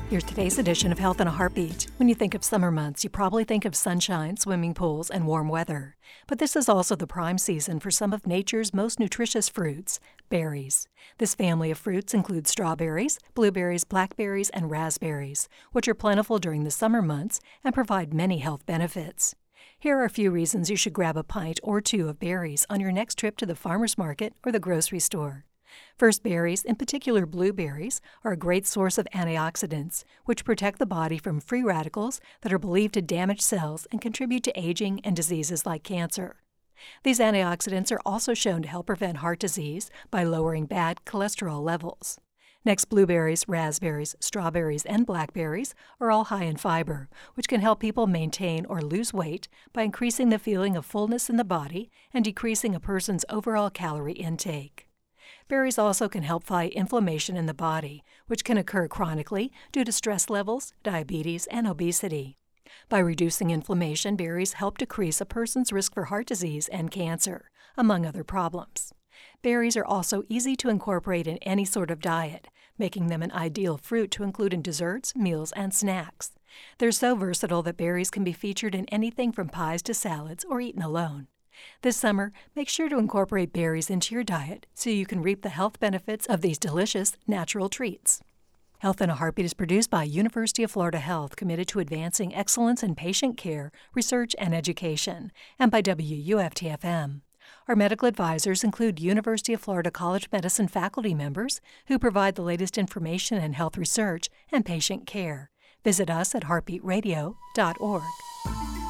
Here's today's edition of Health in a Heartbeat. When you think of summer months, you probably think of sunshine, swimming pools, and warm weather. But this is also the prime season for some of nature's most nutritious fruits, berries. This family of fruits includes strawberries, blueberries, blackberries, and raspberries, which are plentiful during the summer months and provide many health benefits. Here are a few reasons you should grab a pint or two of berries on your next trip to the farmer's market or the grocery store. First, berries, in particular blueberries, are a great source of antioxidants, which protect the body from free radicals that are believed to damage cells and contribute to aging and diseases like cancer. These antioxidants are also shown to help prevent heart disease by lowering bad cholesterol levels. Next, blueberries, raspberries, strawberries, and blackberries are all high in fiber, which can help people maintain or lose weight by increasing the feeling of fullness in the body and decreasing a person's overall calorie intake. Berries also can help fight inflammation in the body, which can occur chronically due to stress levels, diabetes, and obesity. By reducing inflammation, berries help decrease a person's risk for heart disease and cancer, among other problems. Berries are also easy to incorporate in any sort of diet, making them an ideal fruit to include in desserts, meals, and snacks. They're so versatile that berries can be featured in anything from pies to salads or eaten alone. This summer, make sure to incorporate berries into your diet so you can reap the health benefits of these delicious, natural treats. Health in a Heartbeat is produced by University of Florida Health, committed to advancing excellence in patient care, research, and education, and by WUFT-FM. Our medical advisors include University of Florida College of Medicine faculty members who provide the latest information in health research and patient care. Visit us at heartbeatradio.org.